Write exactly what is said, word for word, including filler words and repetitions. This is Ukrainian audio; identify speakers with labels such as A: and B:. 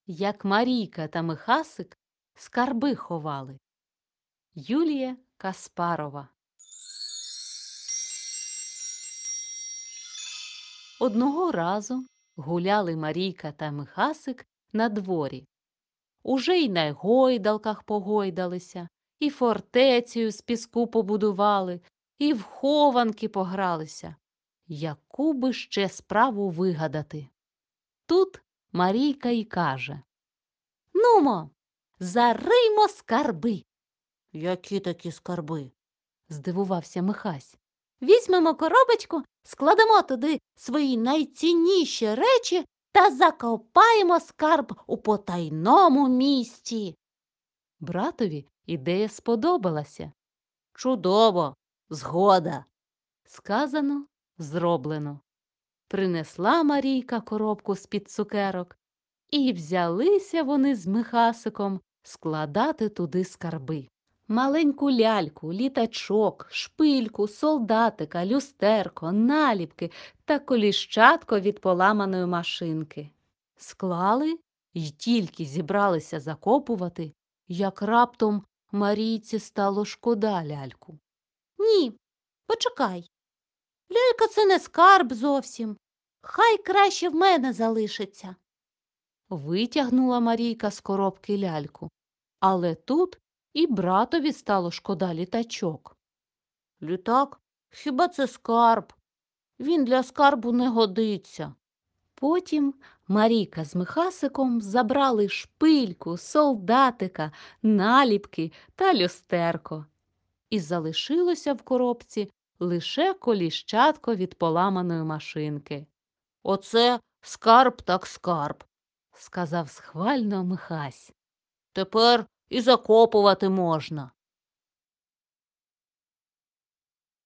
A: Як Марійка та Михасик скарби ховали. Юлія Каспарова. Одного разу гуляли Марійка та Михасик на дворі. Уже й на гойдалках погойдалися, і фортецею з піску побудували, і в хованки погралися. Яку би ще справу вигадати? Тут Марійка й каже: «Нумо, зариймо скарби!»
B: Які такі скарби?
A: Здивувався Михась. «Візьмемо коробочку, складемо туди свої найцінніші речі та закопаємо скарб у потайному місці». Братові ідея сподобалася.
B: Чудово, згода.
A: Сказано, зроблено. Принесла Марійка коробку з-під цукерок, і взялися вони з Михасиком складати туди скарби. Маленьку ляльку, літачок, шпильку, солдатика, люстерко, наліпки та коліщатко від поламаної машинки. Склали й тільки зібралися закопувати, як раптом Марійці стало шкода ляльку.
B: Ні, почекай. Лялька – це не скарб зовсім. Хай краще в мене залишиться.
A: Витягнула Марійка з коробки ляльку, але тут і братові стало шкода літачок.
B: Літак? Хіба це скарб? Він для скарбу не годиться.
A: Потім Марійка з Михасиком забрали шпильку, солдатика, наліпки та люстерко. І залишилося в коробці лише коліщатко від поламаної машинки.
B: Оце скарб так скарб,
A: Сказав схвально Михась.
B: тепер і закопувати можна.